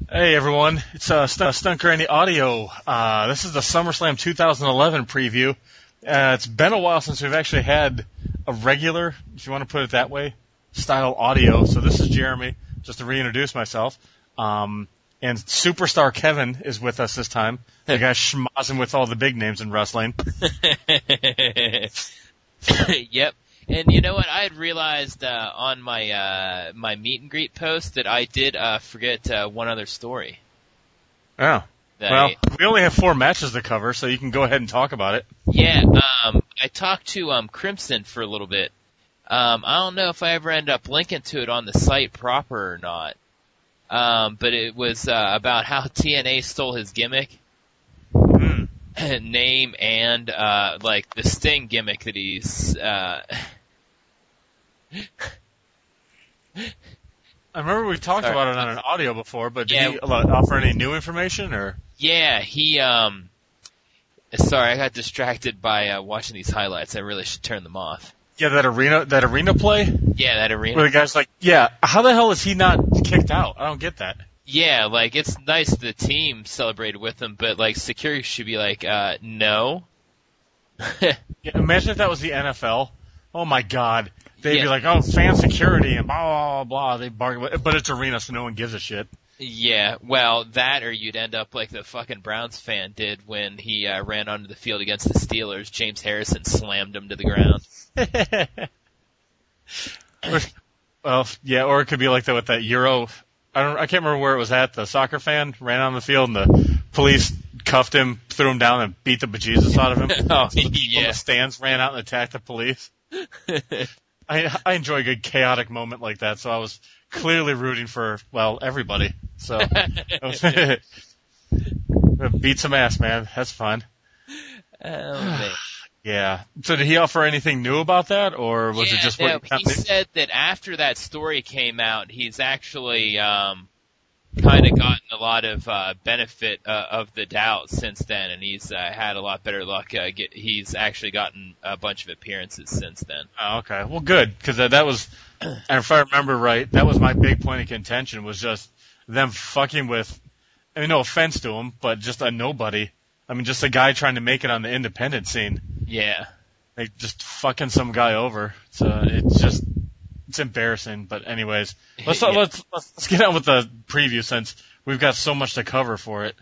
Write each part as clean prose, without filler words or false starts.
Hey everyone, it's Stunt Granny Audio. This is the SummerSlam 2011 preview. It's been a while since we've actually had a regular, if you want to put it that way, style audio. So this is Jeremy, just to reintroduce myself. And Superstar Kevin is with us this time. The guy schmozzing with all the big names in wrestling. Yep. And you know what? I had realized on my my meet and greet post that I did forget one other story. Oh. Well, we only have 4 matches to cover, so you can go ahead and talk about it. Yeah, I talked to Crimson for a little bit. I don't know if I ever end up linking to it on the site proper or not. But it was about how TNA stole his gimmick. Name and like the Sting gimmick that he's I remember we talked about it on an audio before, but did he offer any new information or? Yeah, he sorry, I got distracted by watching these highlights. I really should turn them off. Yeah, that arena play? Yeah, that arena. Where the guy's like, yeah, how the hell is he not kicked out? I don't get that. Yeah, like, it's nice the team celebrated with him, but, like, security should be like, no. Yeah, imagine if that was the NFL. Oh my god. They'd be like, oh, fan security and blah, blah, blah. They bargain, but it's arena, so no one gives a shit. Yeah, well, that or you'd end up like the fucking Browns fan did when he ran onto the field against the Steelers. James Harrison slammed him to the ground. Well, yeah, or it could be like that with that Euro. I can't remember where it was at. The soccer fan ran on the field and the police cuffed him, threw him down, and beat the bejesus out of him. Oh, so the people in the stands ran out and attacked the police. I enjoy a good chaotic moment like that, so I was clearly rooting for, well, everybody. So beat some ass, man. That's fun. Oh, man. Yeah. So did he offer anything new about that, or was it just what he said that after that story came out, he's actually kind of gotten a lot of benefit of the doubt since then, and he's had a lot better luck. He's actually gotten a bunch of appearances since then. Oh, okay. Well, good, because that was, and if I remember right, that was my big point of contention, was just them fucking with, I mean, no offense to him, but just a nobody. I mean, just a guy trying to make it on the independent scene. Yeah. They just fucking some guy over. So it's embarrassing. But anyways, let's get on with the preview since we've got so much to cover for it.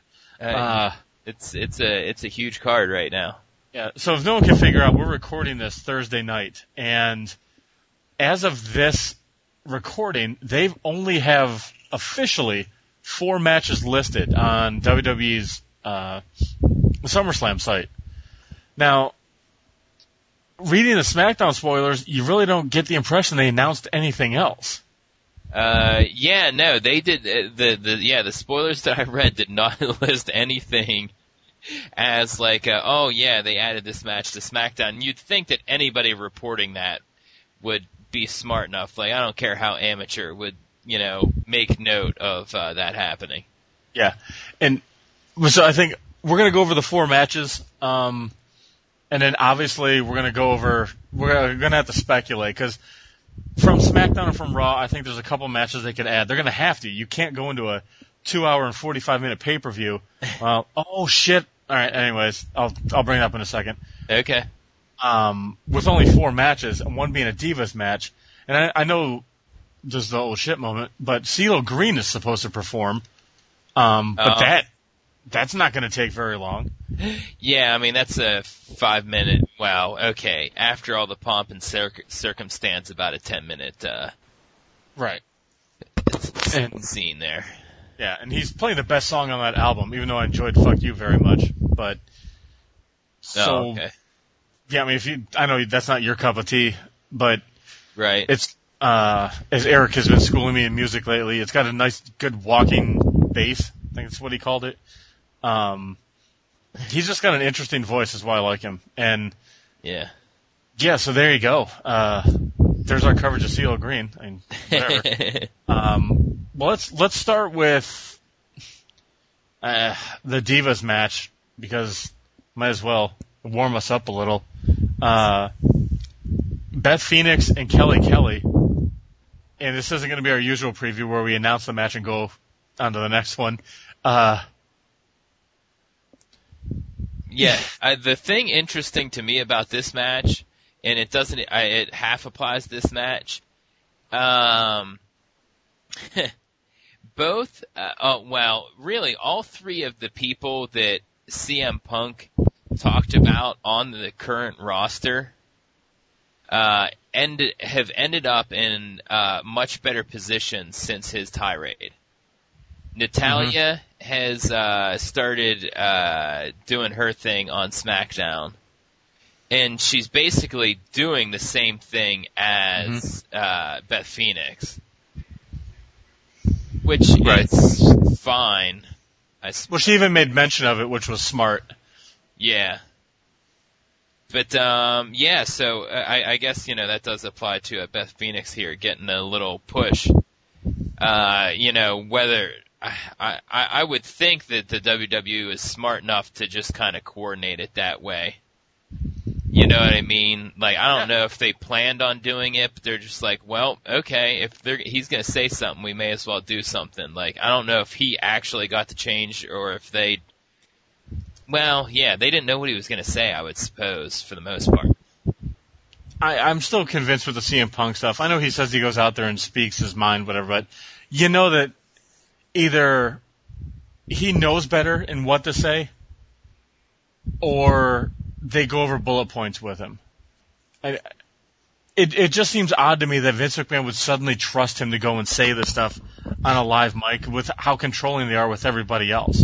It's a huge card right now. Yeah. So if no one can figure out, we're recording this Thursday night, and as of this recording, they only have officially 4 matches listed on WWE's SummerSlam site. Now, reading the SmackDown spoilers, you really don't get the impression they announced anything else. Yeah, no, they did. The spoilers that I read did not list anything as like, oh yeah, they added this match to SmackDown. You'd think that anybody reporting that would be smart enough. Like, I don't care how amateur would, make note of that happening. Yeah, and so I think we're gonna go over the 4 matches. And then obviously we're gonna have to speculate, because from SmackDown and from Raw, I think there's a couple matches they could add. They're gonna have to. You can't go into a 2-hour and 45-minute pay-per-view. Oh shit. Alright, anyways, I'll bring it up in a second. Okay. With only 4 matches, and one being a Divas match, and I know this is the old shit moment, but CeeLo Green is supposed to perform. But that's not going to take very long. Yeah, I mean, that's a 5-minute, wow, okay. After all the pomp and circumstance, about a 10-minute, right. Scene there. Yeah, and he's playing the best song on that album, even though I enjoyed Fuck You very much, but, so, okay. Yeah, I mean, I know that's not your cup of tea, but, right. It's, as Eric has been schooling me in music lately, it's got a nice, good walking bass, I think that's what he called it. He's just got an interesting voice, is why I like him. And yeah, so there you go. There's our coverage of CeeLo Green. I mean, whatever. Well, let's start with the Divas match, because might as well warm us up a little. Beth Phoenix and Kelly Kelly, and this isn't going to be our usual preview where we announce the match and go on to the next one. Yeah, the thing interesting to me about this match, and it half applies this match. Both, really, all three of the people that CM Punk talked about on the current roster have ended up in much better positions since his tirade. Natalia has started doing her thing on SmackDown, and she's basically doing the same thing as Beth Phoenix, which is fine. Well, she even made mention of it, which was smart. Yeah. But, so I guess, that does apply to Beth Phoenix here, getting a little push. Whether, I would think that the WWE is smart enough to just kind of coordinate it that way. You know what I mean? Like, I don't know if they planned on doing it, but they're just like, well, okay, if he's gonna say something, we may as well do something. Like, I don't know if he actually got the change or if they didn't know what he was gonna say, I would suppose, for the most part. I'm still convinced with the CM Punk stuff. I know he says he goes out there and speaks his mind, whatever, but you know that either he knows better in what to say, or they go over bullet points with him. It just seems odd to me that Vince McMahon would suddenly trust him to go and say this stuff on a live mic with how controlling they are with everybody else.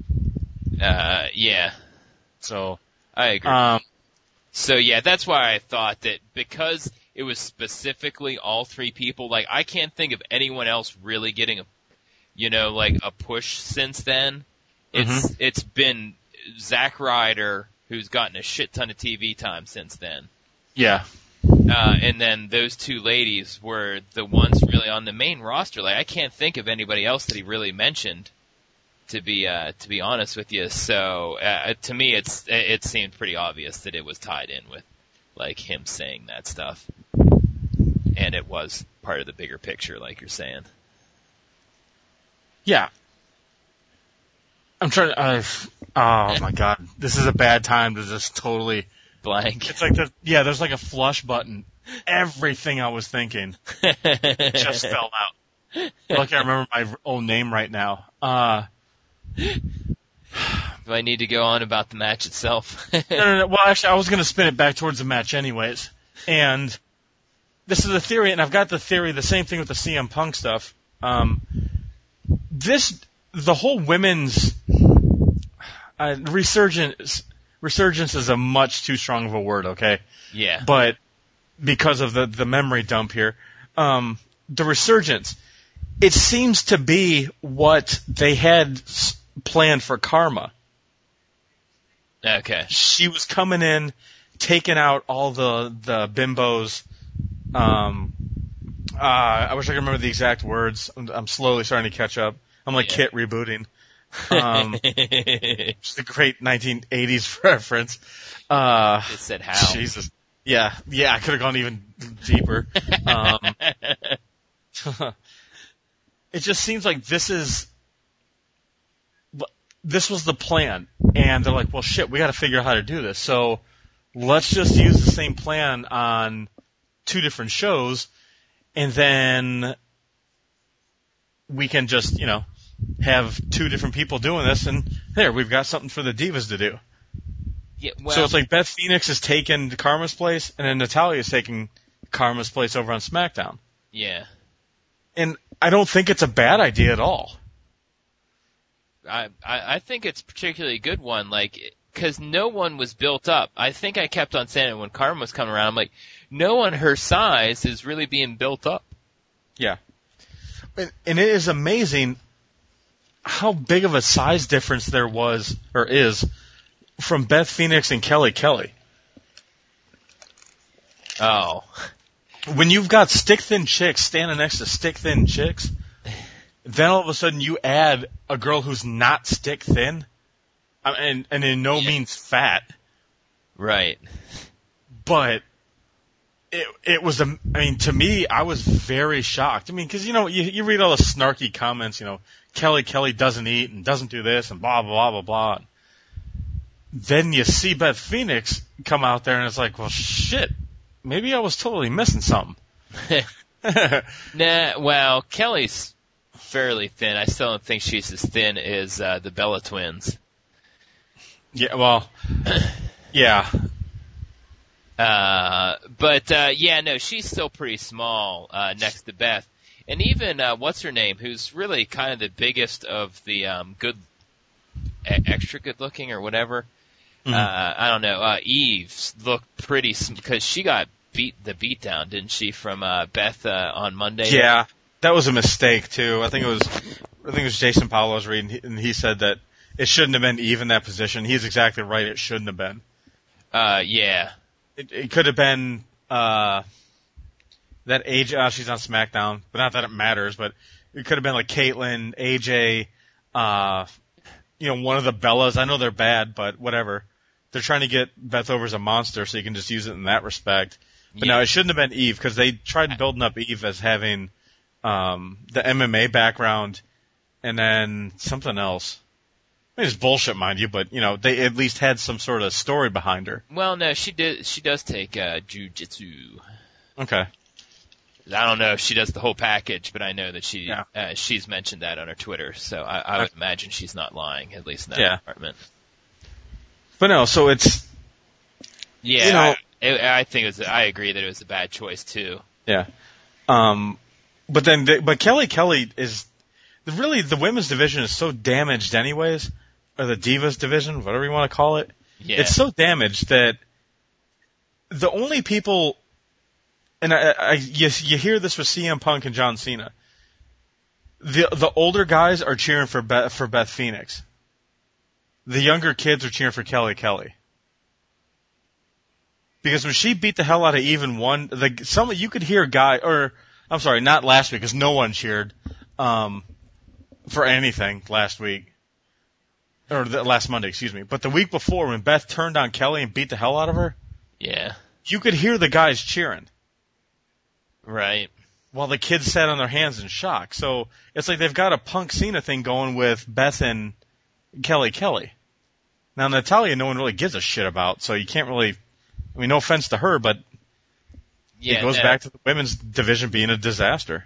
Yeah. So I agree. So yeah, that's why I thought that because it was specifically all three people, like I can't think of anyone else really getting a push since then. It's been Zack Ryder, who's gotten a shit ton of TV time since then. Yeah. And then those two ladies were the ones really on the main roster. Like I can't think of anybody else that he really mentioned, to be honest with you. So to me, it seemed pretty obvious that it was tied in with like him saying that stuff, and it was part of the bigger picture, like you're saying. Yeah. I'm trying to, oh my god, this is a bad time to just totally blank. It's like there's like a flush button. Everything I was thinking just fell out. Lucky I remember my own name right now. Do I need to go on about the match itself? No. Well, actually, I was going to spin it back towards the match anyways. And this is a theory, and I've got the theory, the same thing with the CM Punk stuff. The whole women's resurgence is a much too strong of a word, okay? Yeah. But because of the memory dump here, the resurgence, it seems to be what they had planned for Karma. Okay. She was coming in, taking out all the bimbos. I wish I could remember the exact words. I'm slowly starting to catch up. I'm like Kit rebooting. Just a great 1980s reference. It said how. Jesus. Yeah, I could have gone even deeper. It just seems like this was the plan, and they're like, well, shit, we got to figure out how to do this. So let's just use the same plan on two different shows, and then we can just, have two different people doing this, and there, we've got something for the Divas to do. Yeah, well, so it's like Beth Phoenix is taking Karma's place, and then Natalya is taking Karma's place over on SmackDown. Yeah. And I don't think it's a bad idea at all. I think it's a particularly good one, because no one was built up. I think I kept on saying it when Karma was coming around. I'm like, no one her size is really being built up. Yeah. And it is amazing how big of a size difference there was, or is, from Beth Phoenix and Kelly Kelly. Oh. When you've got stick-thin chicks standing next to stick-thin chicks, then all of a sudden you add a girl who's not stick-thin, and in no means fat. Right. But it was, I mean, to me, I was very shocked. I mean, cause you read all the snarky comments, Kelly doesn't eat and doesn't do this and blah, blah, blah, blah. Then you see Beth Phoenix come out there and it's like, well, shit, maybe I was totally missing something. Nah, well, Kelly's fairly thin. I still don't think she's as thin as the Bella twins. Yeah, well, yeah. No, she's still pretty small next to Beth. And even, what's her name, who's really kind of the biggest of the extra good looking or whatever. Mm-hmm. I don't know, Eve looked pretty, because she got beat down, didn't she, from Beth on Monday? Yeah, that was a mistake, too. I think it was Jason Powell I was reading, and he said that it shouldn't have been Eve in that position. He's exactly right, it shouldn't have been. Yeah. It could have been that AJ. She's on SmackDown, but not that it matters. But it could have been like Caitlyn, AJ, one of the Bellas. I know they're bad, but whatever. They're trying to get Beth over as a monster, so you can just use it in that respect. But no, it shouldn't have been Eve because they tried building up Eve as having the MMA background and then something else. I mean, it's bullshit, mind you, but they at least had some sort of story behind her. Well, no, she does take jujitsu. Okay. I don't know if she does the whole package, but I know that she's mentioned that on her Twitter, so I would imagine she's not lying, at least in that department. But no, so it's I think I agree that it was a bad choice too. Yeah. But Kelly is really the women's division is so damaged anyways. Or the Divas division, whatever you want to call it. Yeah. It's so damaged that the only people, and you hear this with CM Punk and John Cena. The older guys are cheering for Beth Phoenix. The younger kids are cheering for Kelly. Because when she beat the hell out of even one, you could hear not last week because no one cheered for anything last week. Or last Monday, excuse me. But the week before, when Beth turned on Kelly and beat the hell out of her, you could hear the guys cheering. Right. While the kids sat on their hands in shock. So it's like they've got a Punk Cena thing going with Beth and Kelly. Now Natalya, no one really gives a shit about, so you can't really. I mean, no offense to her, but it goes back to the women's division being a disaster.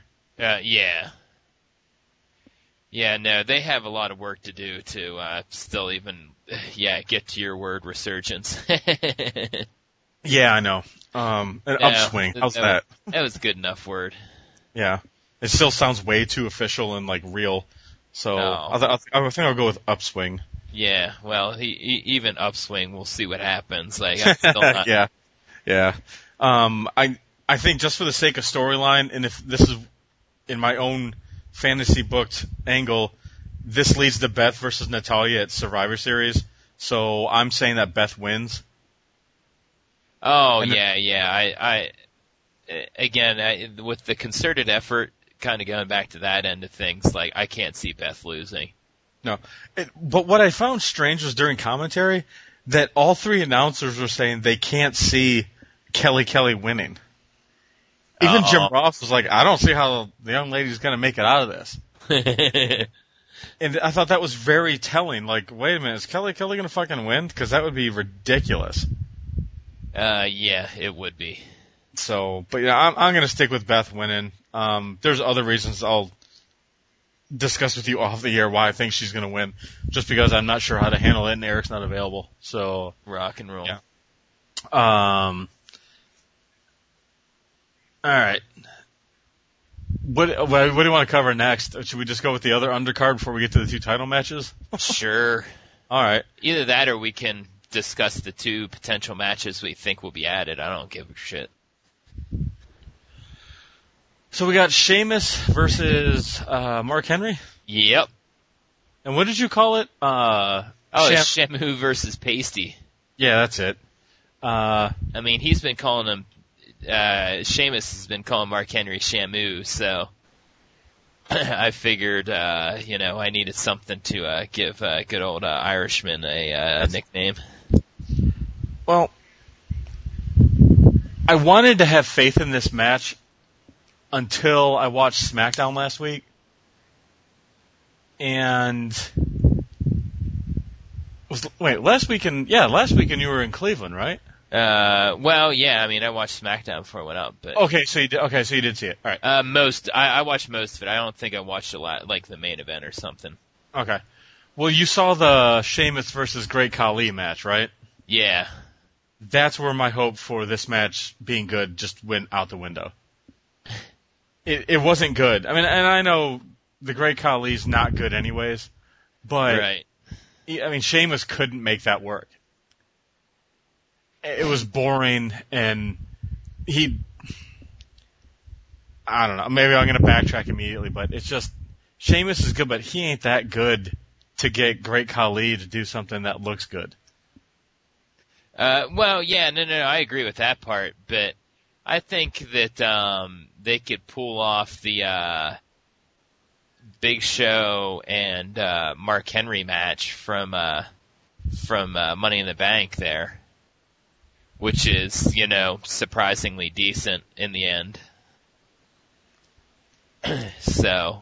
Yeah, no, they have a lot of work to do to still even, get to your word resurgence. Yeah, I know. An upswing. How's that? That was a good enough word. Yeah. It still sounds way too official and, real. So I think I'll go with upswing. Yeah, well, even upswing, we'll see what happens. I'm still not... Yeah. I think just for the sake of storyline, and if this is in my own fantasy booked angle, this leads to Beth versus Natalya at Survivor Series. So I'm saying that Beth wins. Oh, I with the concerted effort, kind of going back to that end of things, I can't see Beth losing. No. But what I found strange was during commentary that all three announcers were saying they can't see Kelly winning. Even Jim Ross was like, I don't see how the young lady's going to make it out of this. And I thought that was very telling. Wait a minute, is Kelly going to fucking win? Because that would be ridiculous. Yeah, it would be. So, but I'm going to stick with Beth winning. There's other reasons I'll discuss with you off the air why I think she's going to win. Just because I'm not sure how to handle it and Eric's not available. So. Rock and roll. Yeah. All right. What do you want to cover next? Should we just go with the other undercard before we get to the two title matches? Sure. All right. Either that or we can discuss the two potential matches we think will be added. I don't give a shit. So we got Sheamus versus Mark Henry? Yep. And what did you call it? Shamu versus Pasty. Yeah, that's it. I mean, he's been calling him Sheamus has been calling Mark Henry Shamu, so I figured, I needed something to give good old Irishman a nickname. Well, I wanted to have faith in this match until I watched SmackDown last week. And last weekend you were in Cleveland, right? Well, yeah, I mean, I watched SmackDown before it went up, but. So you did see it. All right. I watched most of it. I don't think I watched a lot, like the main event or something. Okay. Well, you saw the Sheamus versus Great Khali match, right? Yeah. That's where my hope for this match being good just went out the window. It wasn't good. I mean, and I know the Great Khali's not good anyways, but. Right. I mean, Sheamus couldn't make that work. It was boring, and I don't know, maybe I'm going to backtrack immediately, but it's just, Sheamus is good, but he ain't that good to get Great Khali to do something that looks good. Well, yeah, no, I agree with that part, but I think that, they could pull off the, Big Show and, Mark Henry match from Money in the Bank there. Which is, surprisingly decent in the end. So.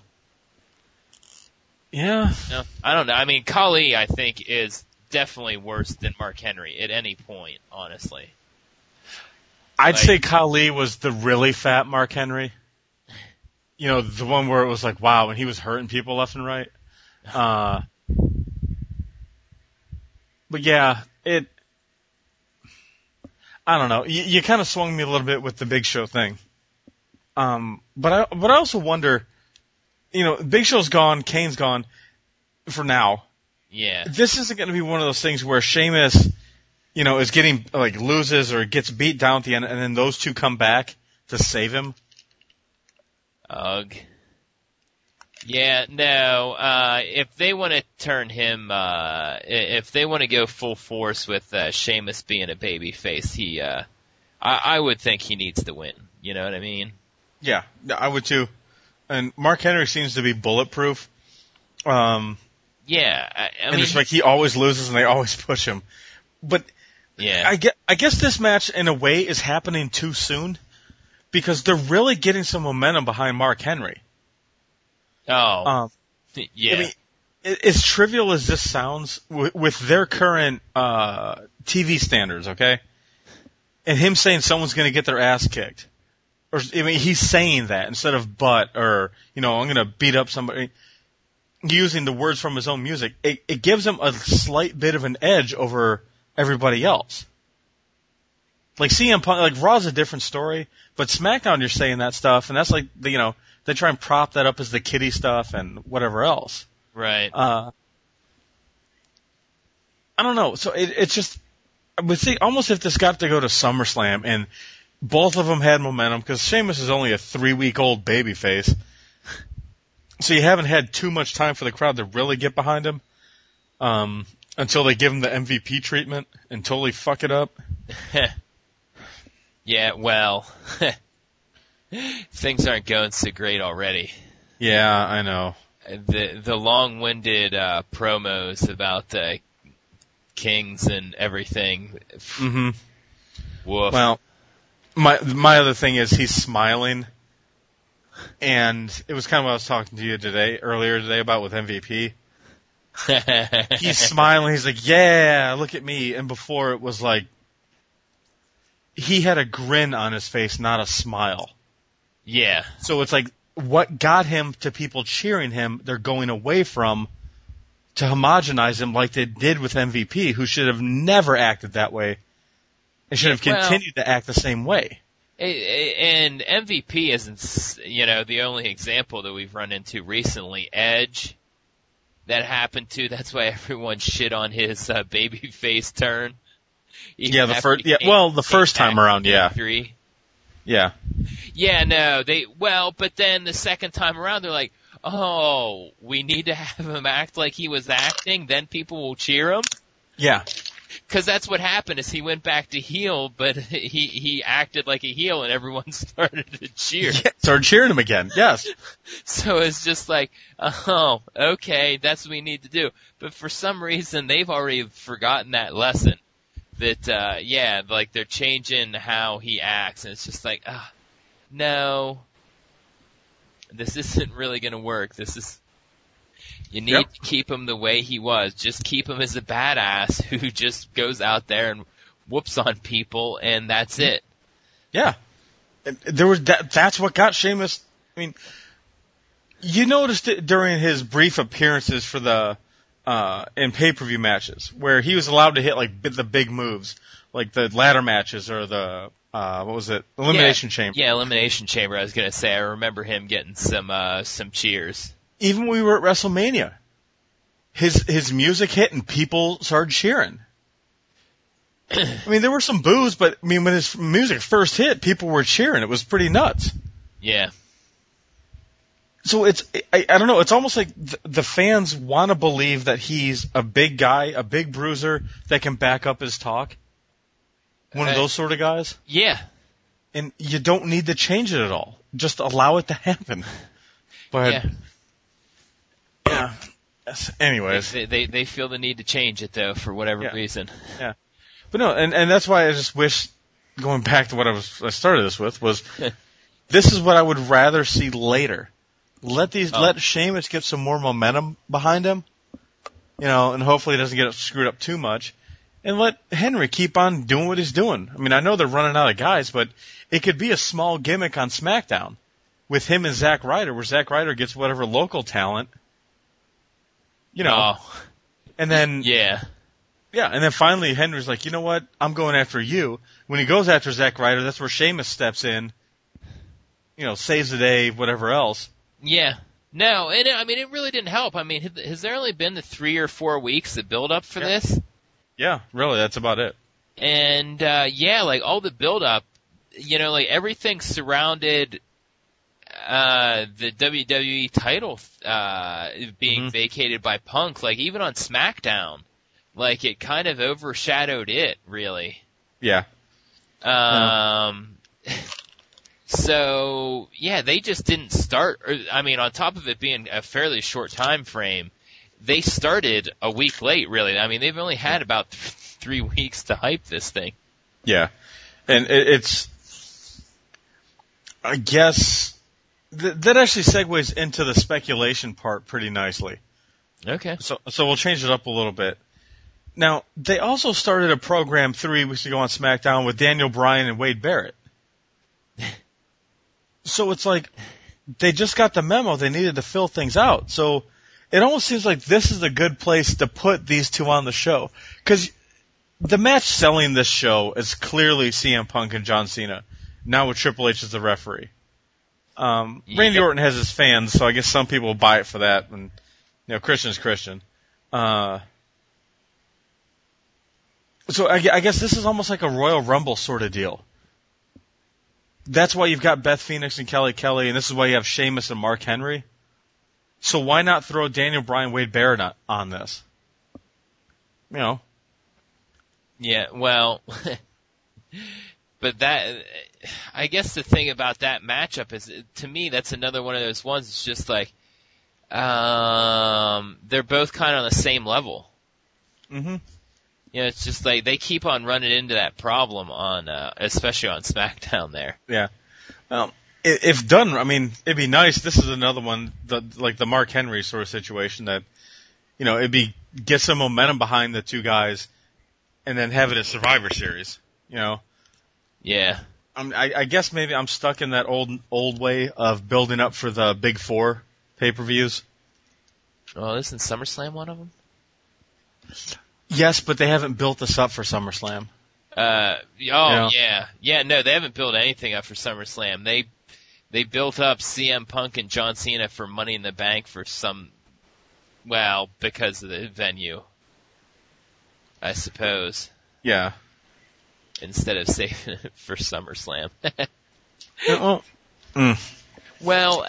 Yeah. No, I don't know. I mean, Khali, I think, is definitely worse than Mark Henry at any point, honestly. I'd say Khali was the really fat Mark Henry. The one where it was like, wow, and he was hurting people left and right. But yeah, I don't know. You kind of swung me a little bit with the Big Show thing. But I also wonder, Big Show's gone, Kane's gone for now. Yeah. This isn't going to be one of those things where Sheamus, is getting, loses or gets beat down at the end, and then those two come back to save him. Ugh. Yeah, no, if they want to turn him, if they want to go full force with, Sheamus being a babyface, I would think he needs to win. You know what I mean? Yeah, I would too. And Mark Henry seems to be bulletproof. Yeah, I mean, it's like he always loses and they always push him. But, yeah. I guess this match in a way is happening too soon because they're really getting some momentum behind Mark Henry. Oh, yeah. I mean, as trivial as this sounds, with their current TV standards, okay, and him saying someone's going to get their ass kicked, or he's saying that instead of "but" or I'm going to beat up somebody, using the words from his own music, it gives him a slight bit of an edge over everybody else. Like CM Punk, like Raw's a different story, but SmackDown you're saying that stuff, and that's like they try and prop that up as the kiddie stuff and whatever else. Right. I don't know. So it's just, I would say almost if this got to go to SummerSlam and both of them had momentum, because Sheamus is only a 3-week-old babyface, so you haven't had too much time for the crowd to really get behind him until they give him the MVP treatment and totally fuck it up. Yeah, well, things aren't going so great already. Yeah, I know. The long-winded promos about the Kings and everything. Mm-hmm. Woof. Well, my other thing is he's smiling, and it was kind of what I was talking to you earlier today about with MVP. He's smiling. He's like, "Yeah, look at me." And before it was like he had a grin on his face, not a smile. Yeah. So it's like what got him to people cheering him, they're going away from to homogenize him like they did with MVP, who should have never acted that way and should have continued to act the same way. And MVP isn't, the only example that we've run into recently. Edge, that happened to. That's why everyone shit on his babyface turn. The first time around, yeah. Victory. Yeah. Yeah, no, but then the second time around, they're like, oh, we need to have him act like he was acting, then people will cheer him? Yeah. Because that's what happened, is he went back to heel, but he acted like a heel, and everyone started to cheer. Yeah, started cheering him again, yes. So it's just like, oh, okay, that's what we need to do. But for some reason, they've already forgotten that lesson. that, like they're changing how he acts, and it's just like, no, this isn't really going to work. You need to keep him the way he was. Just keep him as a badass who just goes out there and whoops on people, and that's it. Yeah. There was that's what got Sheamus. I mean, you noticed it during his brief appearances for the in pay-per-view matches, where he was allowed to hit like the big moves, like the ladder matches or the Elimination Chamber. Yeah, Elimination Chamber. I was gonna say, I remember him getting some cheers. Even when we were at WrestleMania, his music hit and people started cheering. I mean, there were some boos, but I mean, when his music first hit, people were cheering. It was pretty nuts. Yeah. So I don't know, it's almost like the fans want to believe that he's a big guy, a big bruiser that can back up his talk. One of those sort of guys. Yeah. And you don't need to change it at all. Just allow it to happen. But, yeah. Anyways. They feel the need to change it, though, for whatever reason. Yeah. But no, and that's why I just wish, going back to what I started this with, was this is what I would rather see later. Let Sheamus get some more momentum behind him, and hopefully he doesn't get screwed up too much, and let Henry keep on doing what he's doing. I mean, I know they're running out of guys, but it could be a small gimmick on SmackDown with him and Zack Ryder, where Zack Ryder gets whatever local talent, and then and then finally Henry's like, you know what, I'm going after you. When he goes after Zack Ryder, that's where Sheamus steps in, saves the day, whatever else. Yeah. No, and I mean, it really didn't help. I mean, has there only been the 3 or 4 weeks that build up for this? Yeah, really, that's about it. And, like all the build up, like everything surrounded, the WWE title, being vacated by Punk, like even on SmackDown, like it kind of overshadowed it, really. Yeah. So, they just didn't start, on top of it being a fairly short time frame, they started a week late, really. I mean, they've only had about 3 weeks to hype this thing. Yeah. And it's, I guess, that actually segues into the speculation part pretty nicely. Okay. So we'll change it up a little bit. Now, they also started a program 3 weeks ago on SmackDown with Daniel Bryan and Wade Barrett. So it's like, they just got the memo, they needed to fill things out. So it almost seems like this is a good place to put these two on the show. Because the match selling this show is clearly CM Punk and John Cena, now with Triple H as the referee. Randy Orton has his fans, so I guess some people will buy it for that, and, Christian's Christian. So I guess this is almost like a Royal Rumble sort of deal. That's why you've got Beth Phoenix and Kelly Kelly, and this is why you have Sheamus and Mark Henry. So why not throw Daniel Bryan, Wade Barrett on this? Yeah, well, but I guess the thing about that matchup is, to me, that's another one of those ones. It's just like, they're both kind of on the same level. Mm-hmm. It's just like they keep on running into that problem on, especially on SmackDown there. Yeah. Well, if done, I mean, it'd be nice. This is another one, like the Mark Henry sort of situation that, get some momentum behind the two guys and then have it a Survivor Series, Yeah. I guess maybe I'm stuck in that old way of building up for the Big Four pay-per-views. Oh, isn't SummerSlam one of them? Yes, but they haven't built this up for SummerSlam. Yeah, no, they haven't built anything up for SummerSlam. They built up CM Punk and John Cena for Money in the Bank for because of the venue, I suppose. Yeah. Instead of saving it for SummerSlam. Well,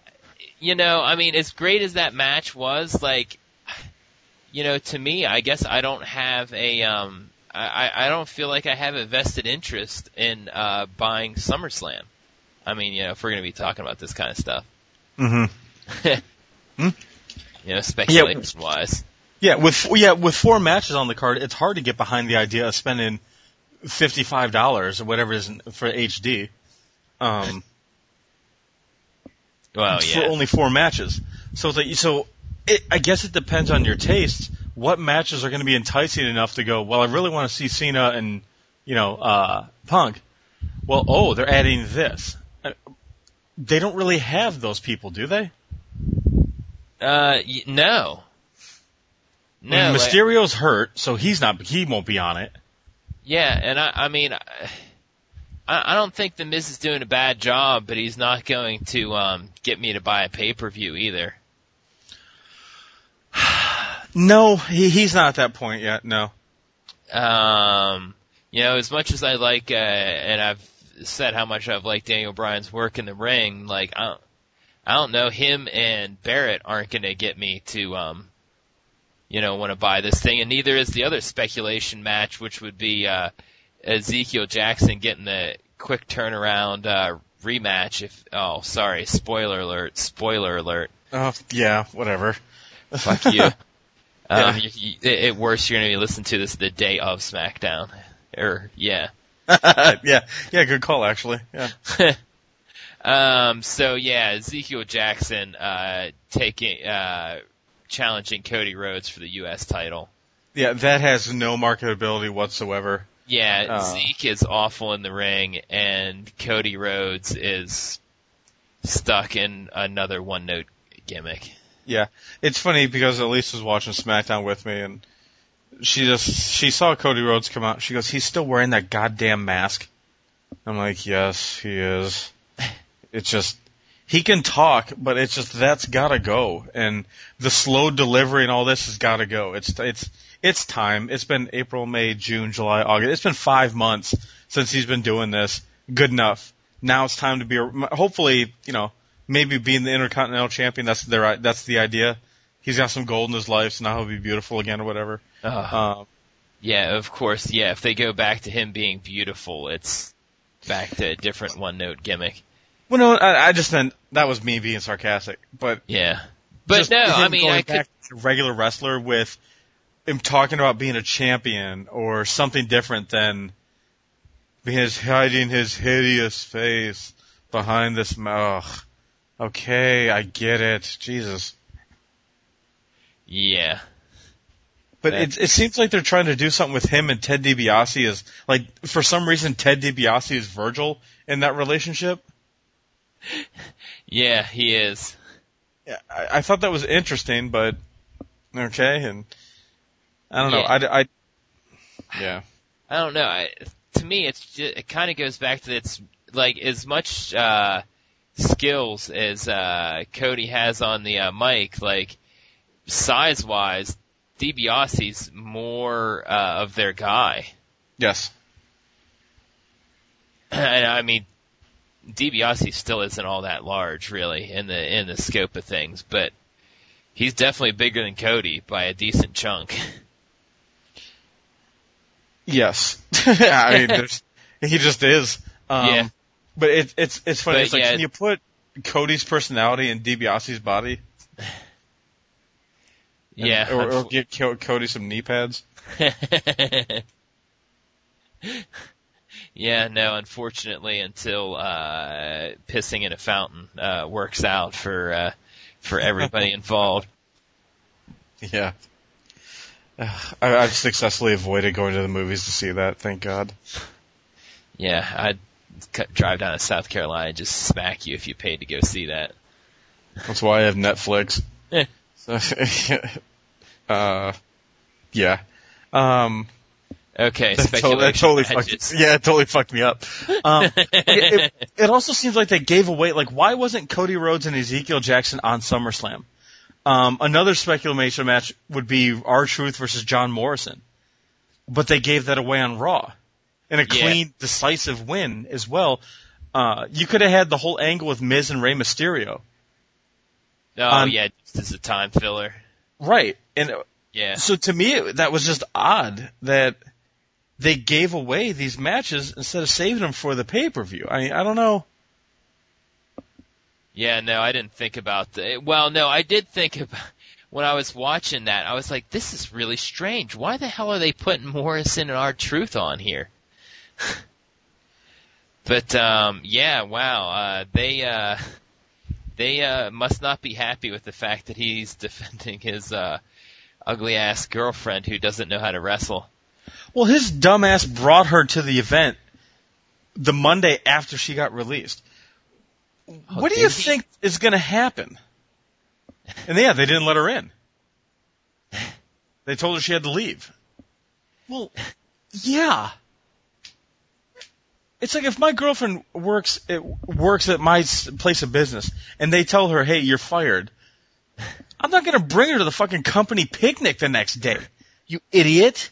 as great as that match was, like, to me, I guess I don't have I don't feel like I have a vested interest in buying SummerSlam. I mean, if we're going to be talking about this kind of stuff. Mm-hmm. Speculation-wise. with 4 matches on the card, it's hard to get behind the idea of spending $55 or whatever it is for HD. Well, For only 4 matches. So I guess it depends on your taste. What matches are going to be enticing enough to go, well, I really want to see Cena and, Punk. Well, they're adding this. They don't really have those people, do they? No. No. Mysterio's hurt, so he won't be on it. Yeah, and I don't think The Miz is doing a bad job, but he's not going to get me to buy a pay-per-view either. No, he's not at that point yet, no. As much as I like, and I've said how much I've liked Daniel Bryan's work in the ring, like, I don't know, him and Barrett aren't going to get me to, want to buy this thing, and neither is the other speculation match, which would be, Ezekiel Jackson getting the quick turnaround, rematch spoiler alert. Oh, yeah, whatever. Fuck you. At worst, you're going to be listening to this the day of SmackDown. Yeah, good call, actually. Yeah. Ezekiel Jackson, challenging Cody Rhodes for the U.S. title. Yeah, that has no marketability whatsoever. Yeah, Zeke is awful in the ring, and Cody Rhodes is stuck in another one-note gimmick. Yeah, it's funny because Elise was watching SmackDown with me, and she saw Cody Rhodes come out. She goes, "He's still wearing that goddamn mask." I'm like, "Yes, he is." It's just he can talk, but it's just that's gotta go, and the slow delivery and all this has gotta go. It's time. It's been April, May, June, July, August. It's been 5 months since he's been doing this. Good enough. Now it's time to be hopefully, maybe being the Intercontinental Champion. That's the idea. He's got some gold in his life, so now he'll be beautiful again or whatever. Yeah, of course. Yeah, if they go back to him being beautiful, it's back to a different one-note gimmick. Well, no, I just meant that was me being sarcastic, but yeah. But no, I mean, I could a regular wrestler with him talking about being a champion or something different than hiding his hideous face behind this mouth. Okay, I get it. Jesus. Yeah. But it seems like they're trying to do something with him and Ted DiBiase is like for some reason Ted DiBiase is Virgil in that relationship. Yeah, he is. Yeah, I thought that was interesting, but okay, and I don't know. Yeah. I don't know. To me, it kind of goes back to it's like as much skills as Cody has on the mic, like size-wise, DiBiase's more of their guy. Yes. And I mean, DiBiase still isn't all that large, really, in the scope of things, but he's definitely bigger than Cody by a decent chunk. Yes. I mean, he just is. Yeah. But it's funny. But it's like, can you put Cody's personality in DiBiase's body? Yeah. Or get Cody some knee pads? Yeah, no, unfortunately, until pissing in a fountain works out for everybody involved. Yeah. I've successfully avoided going to the movies to see that, thank God. Yeah, I'd drive down to South Carolina and just smack you if you paid to go see that. That's why I have Netflix. Yeah. Okay, that totally fucked me up. It also seems like they gave away, like, why wasn't Cody Rhodes and Ezekiel Jackson on SummerSlam? Another speculation match would be R-Truth versus John Morrison. But they gave that away on Raw. In a clean, decisive win as well. You could have had the whole angle with Miz and Rey Mysterio. Oh, just as a time filler. Right. And yeah. So to me, that was just odd that they gave away these matches instead of saving them for the pay-per-view. I don't know. Yeah, no, I didn't think about that. Well, no, I did think about, when I was watching that, I was like, this is really strange. Why the hell are they putting Morrison and R-Truth on here? But, yeah, wow, they must not be happy with the fact that he's defending his, ugly-ass girlfriend who doesn't know how to wrestle. Well, his dumbass brought her to the event the Monday after she got released. What do you think is going to happen? And yeah, they didn't let her in. They told her she had to leave. Well, yeah. It's like if my girlfriend works at my place of business and they tell her, hey, you're fired, I'm not going to bring her to the fucking company picnic the next day. You idiot.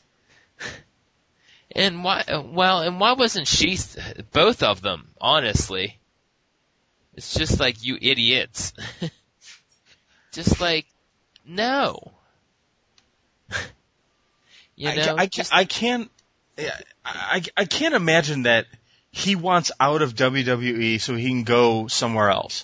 And why wasn't she, both of them, honestly? It's just like, you idiots. Just like, no. You know? I can't imagine that he wants out of WWE so he can go somewhere else.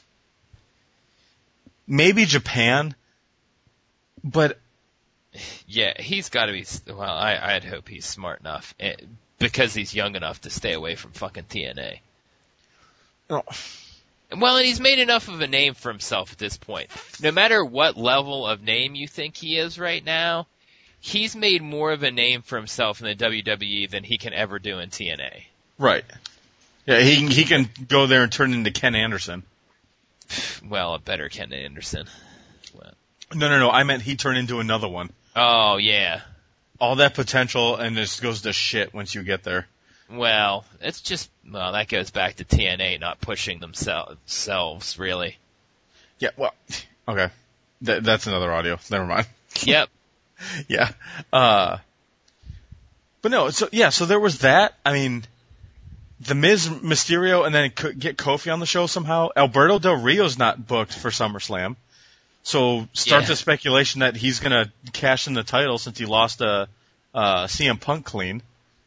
Maybe Japan, but yeah, he's got to be. Well, I'd hope he's smart enough because he's young enough to stay away from fucking TNA. Oh. Well, and he's made enough of a name for himself at this point. No matter what level of name you think he is right now, he's made more of a name for himself in the WWE than he can ever do in TNA. Right. Yeah, he can go there and turn into Ken Anderson. Well, a better Ken Anderson. Well. No. I meant he turned into another one. Oh, yeah. All that potential and just goes to shit once you get there. Well, that goes back to TNA not pushing themselves, really. Yeah, well, okay. That's another audio. Never mind. Yep. Yeah. But no, so there was that. I mean, The Miz, Mysterio, and then get Kofi on the show somehow. Alberto Del Rio's not booked for SummerSlam. So start the speculation that he's going to cash in the title since he lost CM Punk clean.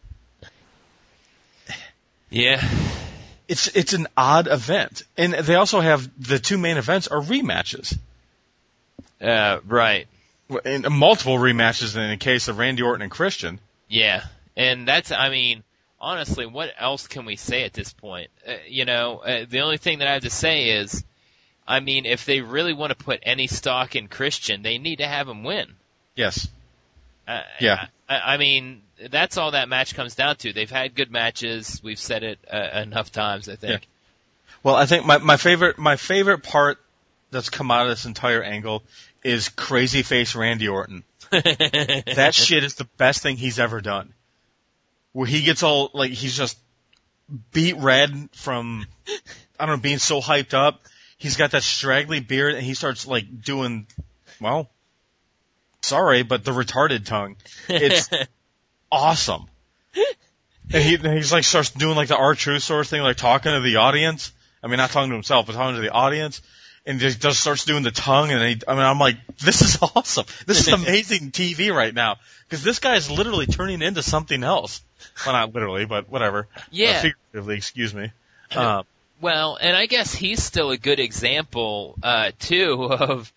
Yeah. It's an odd event. And they also have the two main events are rematches. Right. And multiple rematches in the case of Randy Orton and Christian. Yeah. And that's, I mean, honestly, what else can we say at this point? The only thing that I have to say is, I mean, if they really want to put any stock in Christian, they need to have him win. Yes. Yeah. I mean, that's all that match comes down to. They've had good matches. We've said it enough times, I think. Yeah. Well, I think my favorite part that's come out of this entire angle is crazy face Randy Orton. That shit is the best thing he's ever done. Where he gets all, like, he's just beat red from, I don't know, being so hyped up. He's got that straggly beard and he starts, like, doing, well, sorry, but the retarded tongue. It's awesome. And he's like starts doing like the R-Truth sort of thing, like talking to the audience. I mean, not talking to himself, but talking to the audience. And just starts doing the tongue. And I'm like, this is awesome. This is amazing TV right now. Because this guy is literally turning into something else. Well, not literally, but whatever. Yeah. Figuratively, excuse me. Well, and I guess he's still a good example, too, of,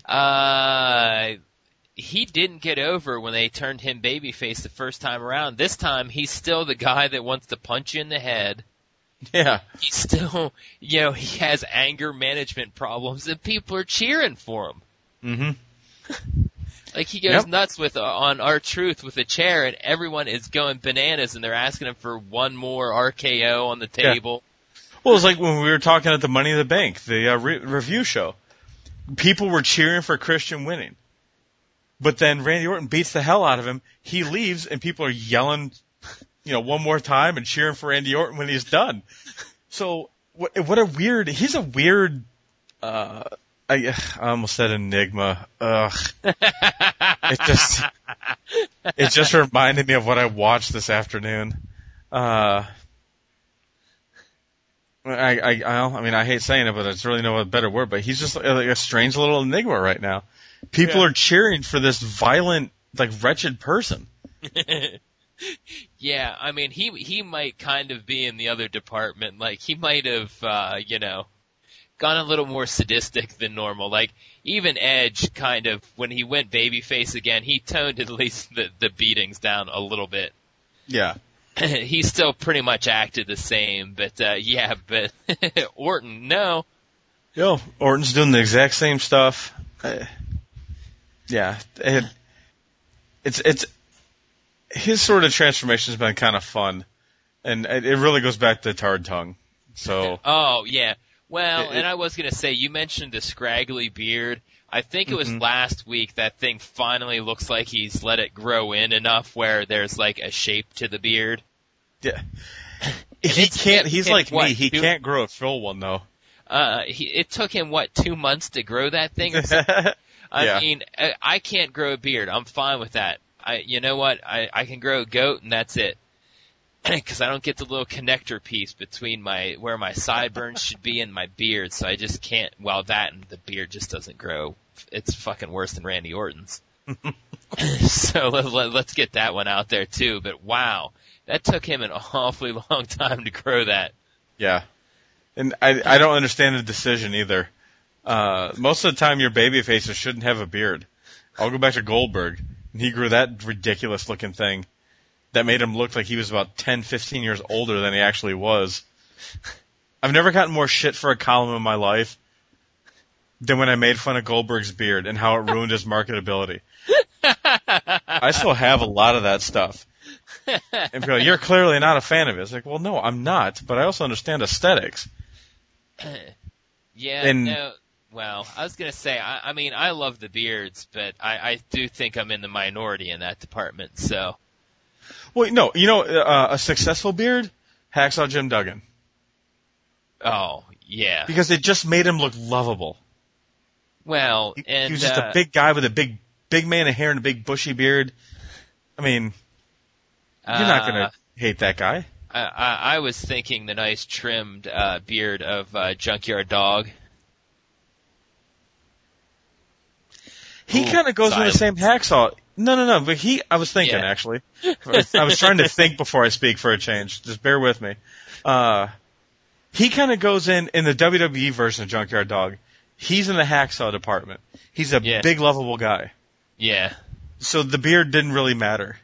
he didn't get over when they turned him babyface the first time around. This time, he's still the guy that wants to punch you in the head. Yeah. He's still, he has anger management problems and people are cheering for him. Mm-hmm. Like he goes nuts on R-Truth with a chair and everyone is going bananas and they're asking him for one more RKO on the table. Yeah. Well, it's like when we were talking at the Money in the Bank, the review show. People were cheering for Christian winning. But then Randy Orton beats the hell out of him. He leaves and people are yelling, one more time and cheering for Randy Orton when he's done. So what a weird, he's a weird, I almost said enigma. Ugh. It just reminded me of what I watched this afternoon. I hate saying it, but it's really no better word, but he's just like a strange little enigma right now. People are cheering for this violent, like, wretched person. Yeah, I mean, he might kind of be in the other department. Like, he might have, gone a little more sadistic than normal. Like, even Edge kind of, when he went babyface again, he toned at least the beatings down a little bit. Yeah. He still pretty much acted the same, but Orton, no. Yo, Orton's doing the exact same stuff. It's his sort of transformation has been kind of fun, and it really goes back to Tard Tongue. So. Oh yeah. Well, and I was gonna say, you mentioned the scraggly beard. I think it was last week that thing finally looks like he's let it grow in enough where there's like a shape to the beard. Yeah. He can't. He's like me. He can't grow a full one though. It took him 2 months to grow that thing or something? I mean, I can't grow a beard. I'm fine with that. You know what? I can grow a goat and that's it. Cause I don't get the little connector piece between where my sideburns should be and my beard, so I just can't, that and the beard just doesn't grow. It's fucking worse than Randy Orton's. So let's get that one out there too, but wow. That took him an awfully long time to grow that. Yeah. And I don't understand the decision either. Most of the time your baby faces shouldn't have a beard. I'll go back to Goldberg, and he grew that ridiculous looking thing that made him look like he was about 10, 15 years older than he actually was. I've never gotten more shit for a column in my life than when I made fun of Goldberg's beard and how it ruined his marketability. I still have a lot of that stuff. And people go, you're clearly not a fan of it. It's like, well, no, I'm not, but I also understand aesthetics. Well, I was going to say, I mean, I love the beards, but I do think I'm in the minority in that department, so. Well, no, a successful beard, Hacksaw Jim Duggan. Oh, yeah. Because it just made him look lovable. Well, he was just a big guy with a big man of hair and a big bushy beard. I mean, you're not going to hate that guy. I was thinking the nice trimmed beard of Junkyard Dog. He kind of goes with the same Hacksaw. No, but I was thinking, actually. I was trying to think before I speak for a change. Just bear with me. He kind of goes in the WWE version of Junkyard Dog. He's in the Hacksaw department. He's a big, lovable guy. Yeah. So the beard didn't really matter.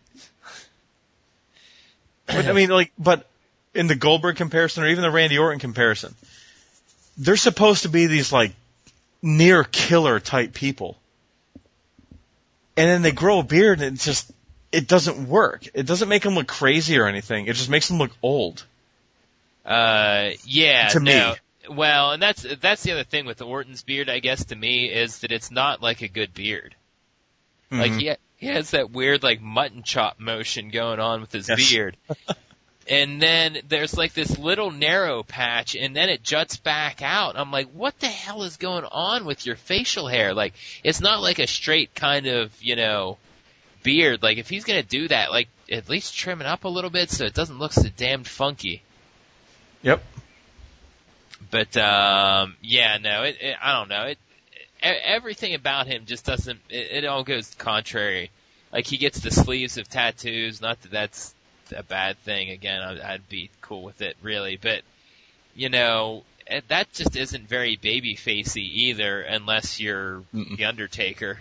But I mean, but in the Goldberg comparison or even the Randy Orton comparison, they're supposed to be these near killer type people. And then they grow a beard and it doesn't work. It doesn't make them look crazy or anything. It just makes them look old. To me. Well, and that's the other thing with Orton's beard, I guess, to me, is that it's not like a good beard. Mm-hmm. Like he has that weird mutton chop motion going on with his beard. And then there's this little narrow patch, and then it juts back out. I'm like, what the hell is going on with your facial hair? It's not like a straight kind of, beard. If he's gonna do that, at least trim it up a little bit so it doesn't look so damned funky. Yep. But I don't know. Everything about him just doesn't. It all goes contrary. He gets the sleeves of tattoos. Not that that's a bad thing. Again, I'd be cool with it, really. But that just isn't very baby facey either, unless you're the Undertaker.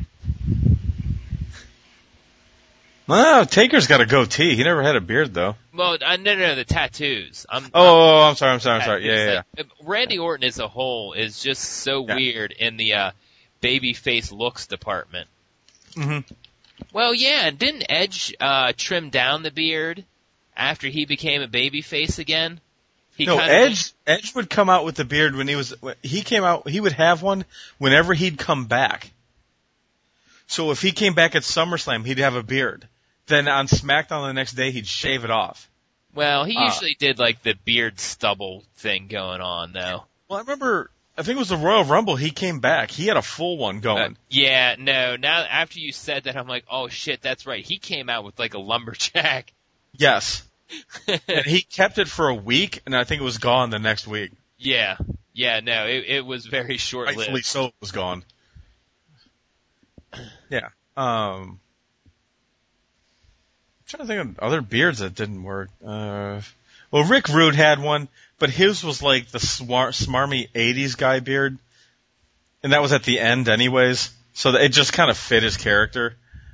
No, Taker's got a goatee. He never had a beard though. Well, no, the tattoos. I'm sorry. Yeah. Randy Orton as a whole is just so weird in the baby face looks department. Mm-hmm. Well, yeah, didn't Edge trim down the beard after he became a baby face again? Edge would come out with the beard when he came out. He would have one whenever he'd come back. So if he came back at SummerSlam, he'd have a beard. Then on SmackDown the next day, he'd shave it off. Well, he usually did the beard stubble thing going on, though. Well, I think it was the Royal Rumble, he came back. He had a full one going. Now after you said that, I'm like, oh shit, that's right. He came out with a lumberjack. Yes. And he kept it for a week, and I think it was gone the next week. Yeah, no, it was very short-lived. Rightfully so, it was gone. Yeah. I'm trying to think of other beards that didn't work. Well, Rick Rude had one, but his was like the smarmy 80s guy beard. And that was at the end anyways. So it just kind of fit his character.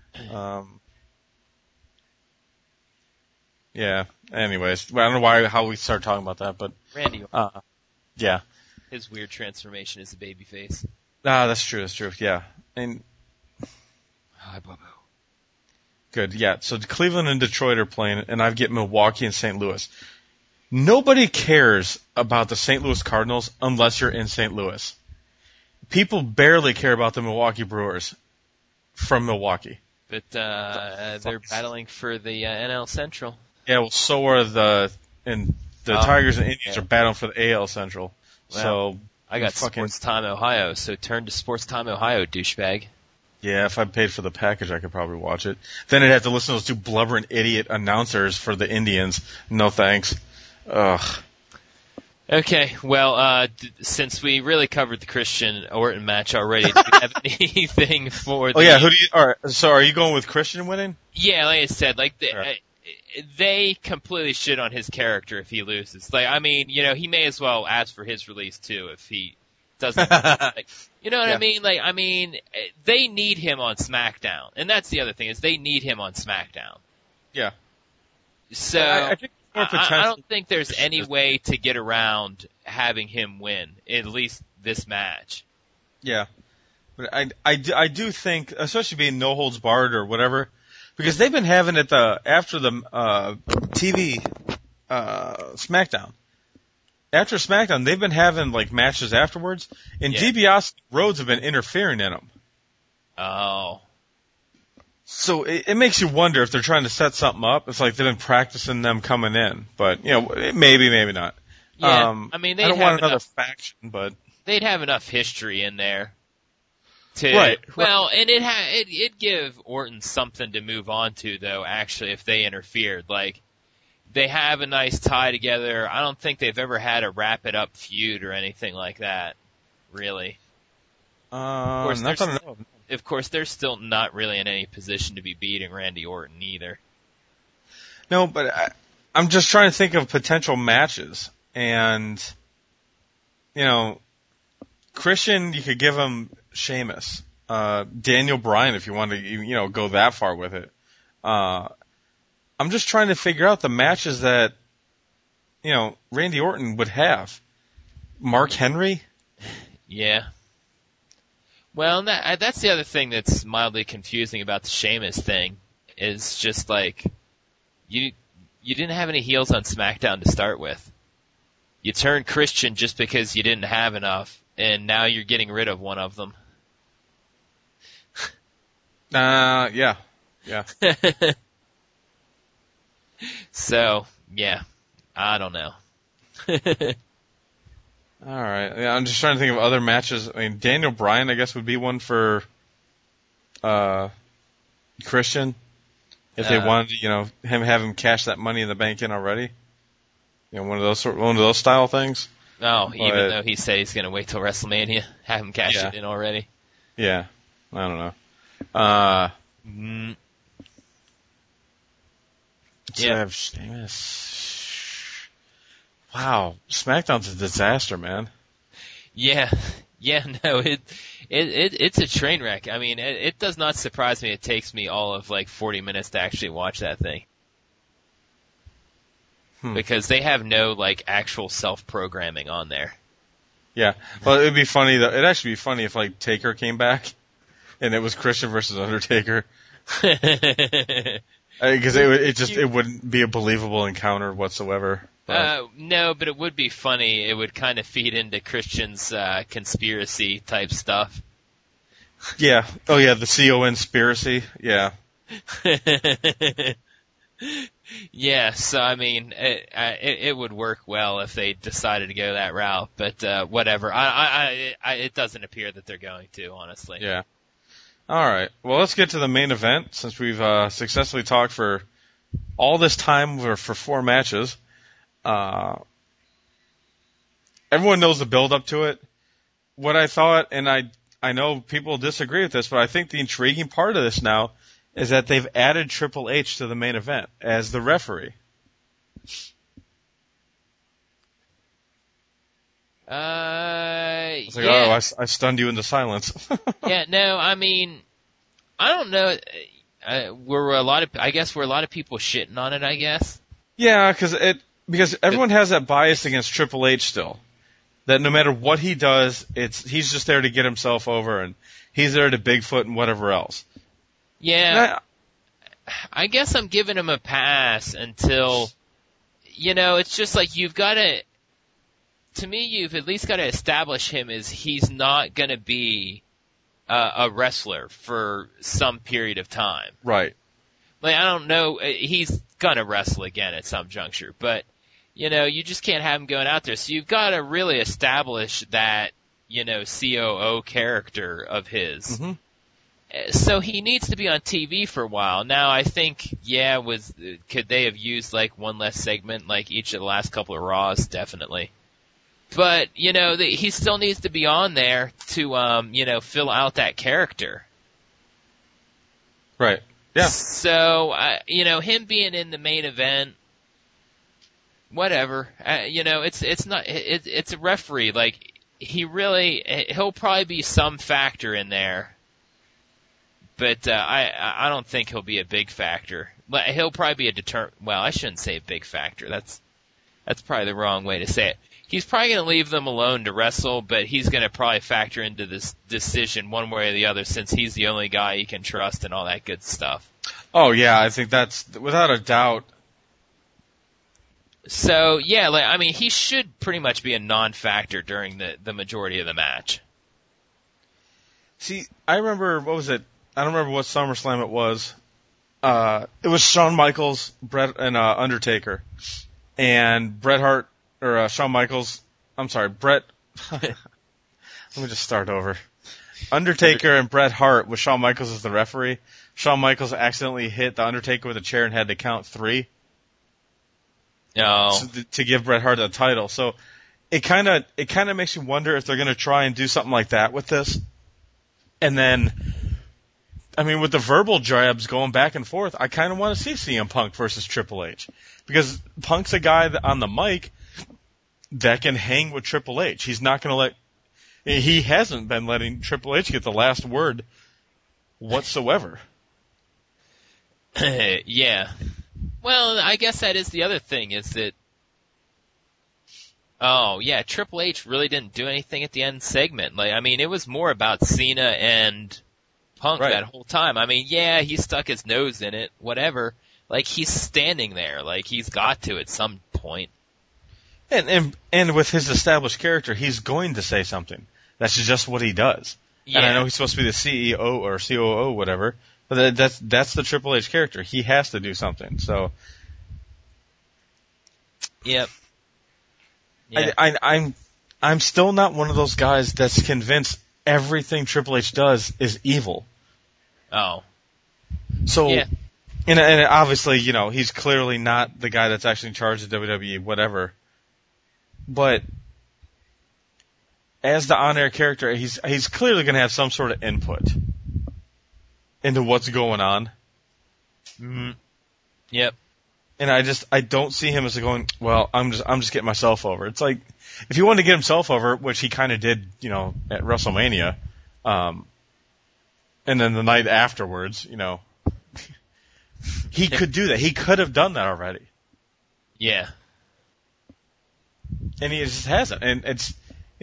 Yeah. Anyways, I don't know how we started talking about that, but Randy, yeah. his weird transformation as a babyface. Ah, that's true. Yeah. And Hi, Bobo. good. Yeah. So Cleveland and Detroit are playing, and I get Milwaukee and St. Louis. Nobody cares about the St. Louis Cardinals unless you're in St. Louis. People barely care about the Milwaukee Brewers from Milwaukee. But they're battling for the NL Central. Yeah, well, so are the Tigers and Indians are battling for the AL Central. Well, so I got Sports Time Ohio, so turn to Sports Time Ohio, douchebag. Yeah, if I paid for the package, I could probably watch it. Then I'd have to listen to those two blubbering idiot announcers for the Indians. No thanks. Ugh. Okay, well, since we really covered the Christian Orton match already, do you have anything for the... Oh yeah, alright, so are you going with Christian winning? Yeah, like I said, they completely shit on his character if he loses. Like, I mean, he may as well ask for his release too if he doesn't. You know what I mean? Like, I mean, they need him on SmackDown, and that's the other thing is they need him on SmackDown. Yeah. So I don't think there's any way to get around having him win at least this match. Yeah, but I do think, especially being no holds barred or whatever, because they've been having it after the TV SmackDown. After SmackDown, they've been having like matches afterwards, and DiBiase and Rhodes have been interfering in them. Oh. So it makes you wonder if they're trying to set something up. It's like they've been practicing them coming in, but maybe not. Yeah, I mean, I don't want another faction, but they'd have enough history in there to right. Well, and it'd give Orton something to move on to, though. Actually, if they interfered, like they have a nice tie together. I don't think they've ever had a wrap it up feud or anything like that. Really. Of course, they're still not really in any position to be beating Randy Orton either. No, but I'm just trying to think of potential matches. And, Christian, you could give him Sheamus. Daniel Bryan, if you want to, go that far with it. I'm just trying to figure out the matches that, Randy Orton would have. Mark Henry? Yeah. Well, that's the other thing that's mildly confusing about the Sheamus thing is just like you didn't have any heels on SmackDown to start with. You turned Christian just because you didn't have enough, and now you're getting rid of one of them. Yeah. So, yeah, I don't know. All right. Yeah, I'm just trying to think of other matches. I mean, Daniel Bryan, I guess, would be one for Christian if they wanted to, have him cash that Money in the Bank in already. One of those style things. Oh, even though he said he's going to wait till WrestleMania, have him cash it in already. Yeah, I don't know. Have Sheamus. Wow, SmackDown's a disaster, man. Yeah, no, it's a train wreck. I mean, it does not surprise me. It takes me all of like 40 minutes to actually watch that thing. Because they have no like actual self-programming on there. Yeah, well, it'd be funny though. It'd actually be funny if like Taker came back, and it was Christian versus Undertaker. Because it wouldn't be a believable encounter whatsoever. No, but it would be funny. It would kind of feed into Christian's conspiracy type stuff. Yeah. Oh yeah, the conspiracy. Yeah. Yeah. So I mean, it would work well if they decided to go that route. But whatever. It doesn't appear that they're going to, honestly. Yeah. All right. Well, let's get to the main event since we've successfully talked for all this time for 4 matches. Everyone knows the build up to it. What I thought, and I know people disagree with this, but I think the intriguing part of this now is that they've added Triple H to the main event as the referee. I was like, Yeah. oh, I stunned you into silence. Yeah, no, I mean, I don't know. I guess were a lot of people shitting on it, I guess. Yeah, because everyone has that bias against Triple H still. That no matter what he does, he's just there to get himself over, and he's there to Bigfoot and whatever else. Yeah, I guess I'm giving him a pass until, it's just like you've at least got to establish him as he's not going to be a wrestler for some period of time. Right. Like, I don't know, he's going to wrestle again at some juncture, but, you just can't have him going out there. So you've got to really establish that, COO character of his. Mm-hmm. So he needs to be on TV for a while. Now, I think, could they have used like one less segment like each of the last couple of Raws? Definitely. But, he still needs to be on there to, fill out that character. Right. Yeah. So, him being in the main event, whatever. It's a referee. Like, he'll probably be some factor in there. But I don't think he'll be a big factor. But he'll probably be well, I shouldn't say a big factor. That's probably the wrong way to say it. He's probably going to leave them alone to wrestle, but he's going to probably factor into this decision one way or the other since he's the only guy he can trust and all that good stuff. Oh, yeah, I think that's, without a doubt. So, yeah, he should pretty much be a non-factor during the majority of the match. See, I remember, what was it? I don't remember what SummerSlam it was. It was Shawn Michaels, Bret, and Undertaker. And Bret Hart, or Shawn Michaels, I'm sorry, Bret, let me just start over. Undertaker and Bret Hart with Shawn Michaels as the referee. Shawn Michaels accidentally hit the Undertaker with a chair and had to count 3. No. To give Bret Hart the title. So it kind of makes you wonder if they're going to try and do something like that with this. And then, with the verbal jabs going back and forth, I kind of want to see CM Punk versus Triple H. Because Punk's a guy that on the mic that can hang with Triple H. He's not going to he hasn't been letting Triple H get the last word whatsoever. Yeah. Well, I guess that is the other thing is that, Triple H really didn't do anything at the end segment. It was more about Cena and Punk that whole time. He stuck his nose in it, whatever. He's standing there. He's got to at some point. And with his established character, he's going to say something. That's just what he does. Yeah. And I know he's supposed to be the CEO or COO, whatever, but that's the Triple H character. He has to do something. So, yep. Yeah. I'm still not one of those guys that's convinced everything Triple H does is evil. Oh. So, and obviously, he's clearly not the guy that's actually in charge of WWE, whatever. But as the on-air character, he's clearly going to have some sort of input into what's going on. Mm-hmm. Yep. And I don't see him as going, well, I'm just getting myself over. It's like, if he wanted to get himself over, which he kind of did, at WrestleMania, and then the night afterwards, he could do that. He could have done that already. Yeah. And he just hasn't. And it's,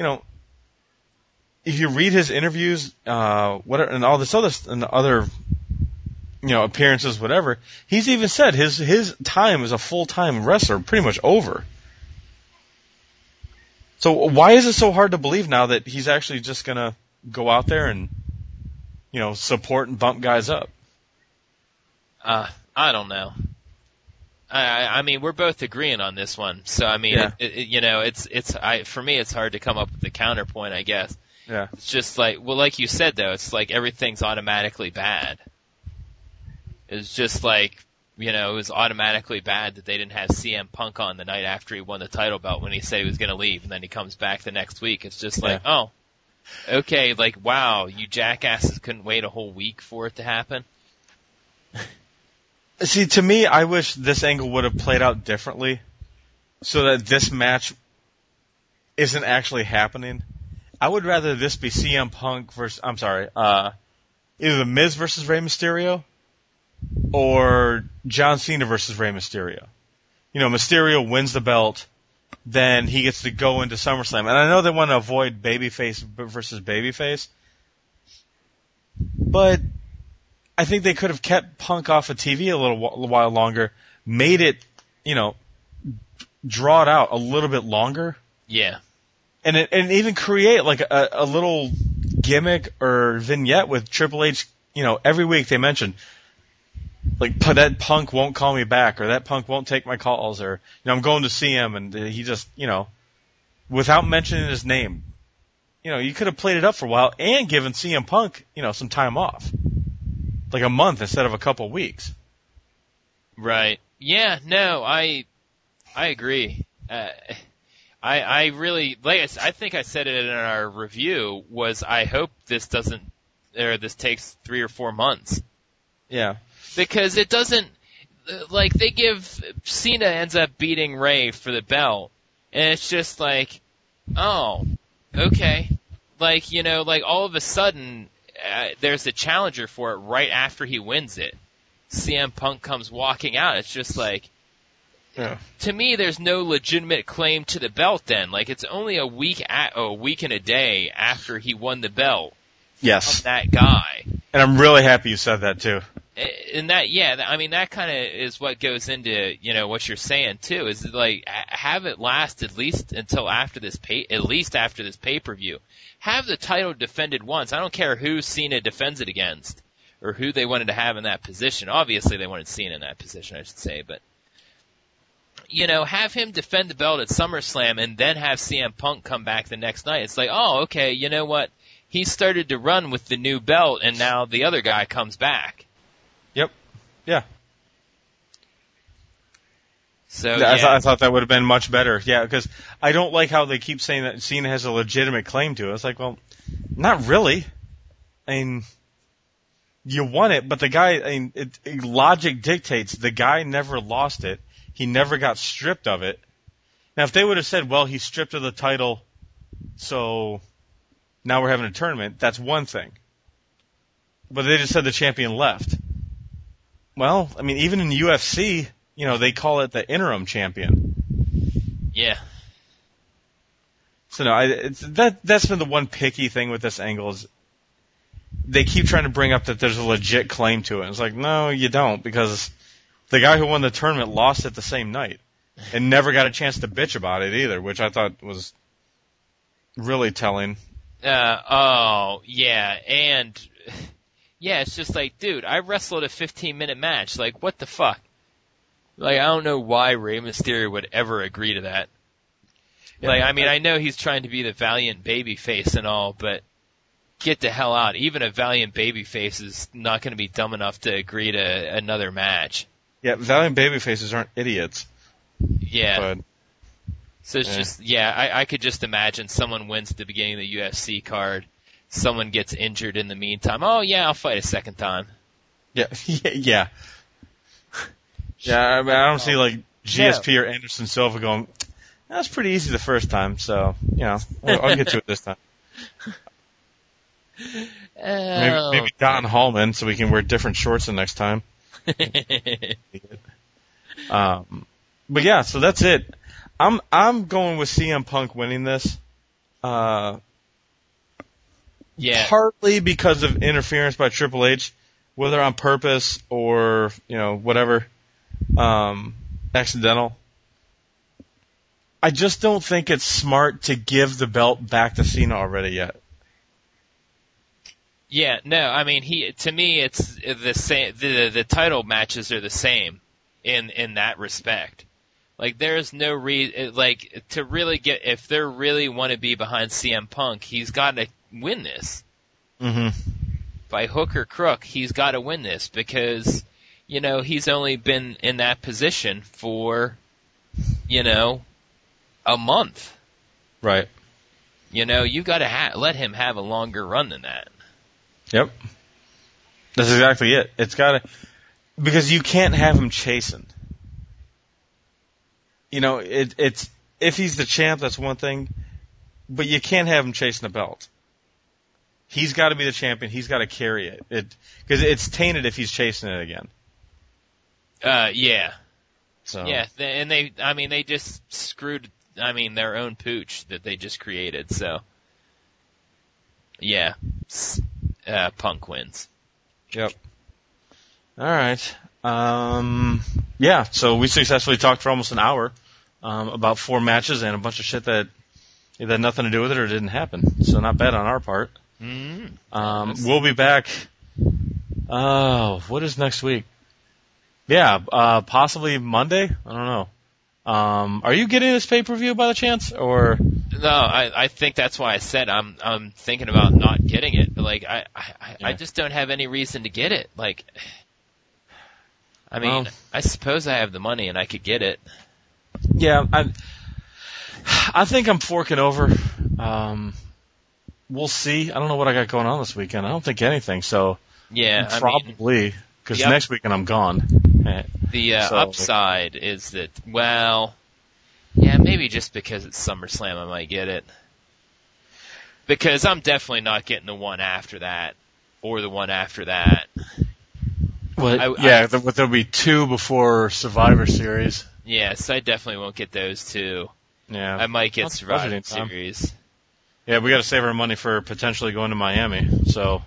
if you read his interviews, and all this other, and the other, appearances, whatever, he's even said his time as a full-time wrestler pretty much over. So why is it so hard to believe now that he's actually just gonna go out there and, support and bump guys up? I don't know. We're both agreeing on this one. So, for me, it's hard to come up with a counterpoint, I guess. Yeah. It's just like you said, though, it's like everything's automatically bad. It's just like, it was automatically bad that they didn't have CM Punk on the night after he won the title belt when he said he was going to leave, and then he comes back the next week. It's just like, oh, okay, wow, you jackasses couldn't wait a whole week for it to happen? See, to me, I wish this angle would have played out differently, so that this match, isn't actually happening. I would rather this be CM Punk versus, either The Miz versus Rey Mysterio or John Cena versus Rey Mysterio. Mysterio wins the belt, then he gets to go into SummerSlam. And I know they want to avoid babyface versus babyface, but I think they could have kept Punk off of TV a little while longer, made it, draw it out a little bit longer. Yeah. And even create like a little gimmick or vignette with Triple H, every week they mention, like, that Punk won't call me back, or that Punk won't take my calls, or, I'm going to see him, and he just, without mentioning his name. You could have played it up for a while and given CM Punk, some time off. Like a month instead of a couple weeks. Right. Yeah, no, I agree. I really, I think I said it in our review, was I hope this takes 3 or 4 months. Yeah. Because it doesn't, Cena ends up beating Rey for the belt, and it's just like, oh, okay. All of a sudden, there's a challenger for it right after he wins it. CM Punk comes walking out. It's just like, yeah. To me, there's no legitimate claim to the belt then. It's only a week and a day after he won the belt. Yes. Of that guy. And I'm really happy you said that too. And that kind of is what goes into, what you're saying too, is have it last at least until after this pay-per-view. Have the title defended once. I don't care who Cena defends it against or who they wanted to have in that position. Obviously they wanted Cena in that position, I should say, but have him defend the belt at SummerSlam and then have CM Punk come back the next night. It's like, oh, okay, you know what? He started to run with the new belt and now the other guy comes back. Yep. Yeah. So I thought that would have been much better. Yeah, because I don't like how they keep saying that Cena has a legitimate claim to it. It's like, well, not really. I mean, you won it, but the guy, logic dictates the guy never lost it. He never got stripped of it. Now, if they would have said, well, he's stripped of the title, so now we're having a tournament, that's one thing. But they just said the champion left. Well, even in the UFC, they call it the interim champion. Yeah. So no, that's been the one picky thing with this angle is they keep trying to bring up that there's a legit claim to it. It's like, no, you don't, because the guy who won the tournament lost it the same night and never got a chance to bitch about it either, which I thought was really telling. Oh, yeah, and yeah, it's just like, dude, I wrestled a 15-minute match. Like, what the fuck? I don't know why Rey Mysterio would ever agree to that. Yeah, I know he's trying to be the valiant babyface and all, but get the hell out. Even a valiant babyface is not going to be dumb enough to agree to another match. Yeah, valiant babyfaces aren't idiots. Yeah. But, so it's just, I could just imagine someone wins at the beginning of the UFC card, someone gets injured in the meantime. Oh, yeah, I'll fight a second time. Yeah, yeah. Yeah, I don't see, GSP or Anderson Silva going, that's pretty easy the first time, so, I'll get to it this time. Maybe Don Hallman, so we can wear different shorts the next time. But yeah, so that's it. I'm going with CM Punk winning this. Yeah. Partly because of interference by Triple H, whether on purpose or, whatever, accidental. I just don't think it's smart to give the belt back to Cena already yet. Yeah, no, to me, it's the same, the title matches are the same in that respect. There's no reason, to really get, if they really want to be behind CM Punk, he's got to win this. Mm-hmm. By hook or crook, he's got to win this because, he's only been in that position for, a month. Right. You got to let him have a longer run than that. Yep. That's exactly it. It's gotta, because you can't have him chasing. It's, if he's the champ, that's one thing, but you can't have him chasing the belt. He's got to be the champion. He's got to carry it. Because it's tainted if he's chasing it again. Yeah. So. Yeah, they just screwed, their own pooch that they just created, so. Yeah. Punk wins. Yep. Alright. Yeah, so we successfully talked for almost an hour, about 4 matches and a bunch of shit that either had nothing to do with it or didn't happen. So not bad on our part. Mm-hmm. We'll be back. What is next week? Yeah, possibly Monday? I don't know. Are you getting this pay-per-view by the chance, or? No, I think that's why I said I'm thinking about not getting it. Like, I just don't have any reason to get it. Like, I suppose I have the money and I could get it. Yeah, I think I'm forking over. We'll see. I don't know what I got going on this weekend. I don't think anything, so. Yeah, probably, because next weekend I'm gone. The upside is that, maybe just because it's SummerSlam I might get it. Because I'm definitely not getting the one after that, or the one after that. Well, there'll be 2 before Survivor Series. Yes, I definitely won't get those 2. Yeah. I might get Survivor Series. Yeah, we gotta save our money for potentially going to Miami, so.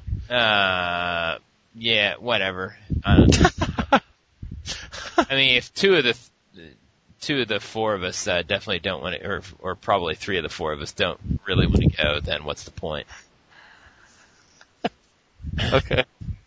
Yeah, whatever. I don't know. If 2 of the 4 of us definitely don't want to, or probably 3 of the 4 of us don't really want to go, then what's the point? Okay.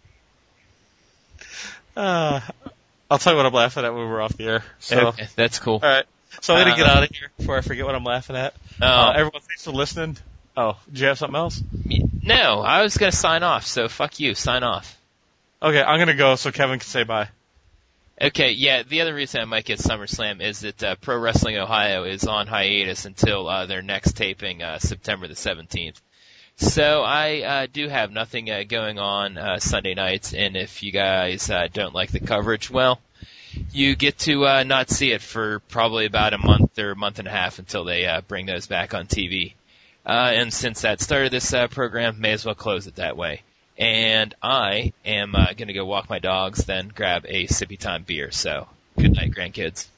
I'll tell you what I'm laughing at when we're off the air. So. Okay, that's cool. All right. So I'm gonna get out of here before I forget what I'm laughing at. Everyone, thanks for listening. Oh, did you have something else? No, I was gonna sign off. So fuck you. Sign off. Okay, I'm gonna go so Kevin can say bye. Okay, yeah, the other reason I might get SummerSlam is that Pro Wrestling Ohio is on hiatus until their next taping, September the 17th. So I do have nothing going on Sunday nights, and if you guys don't like the coverage, well, you get to not see it for probably about a month or a month and a half until they bring those back on TV. And since that started this program, may as well close it that way. And I am going to go walk my dogs, then grab a sippy time beer. So, good night, grandkids.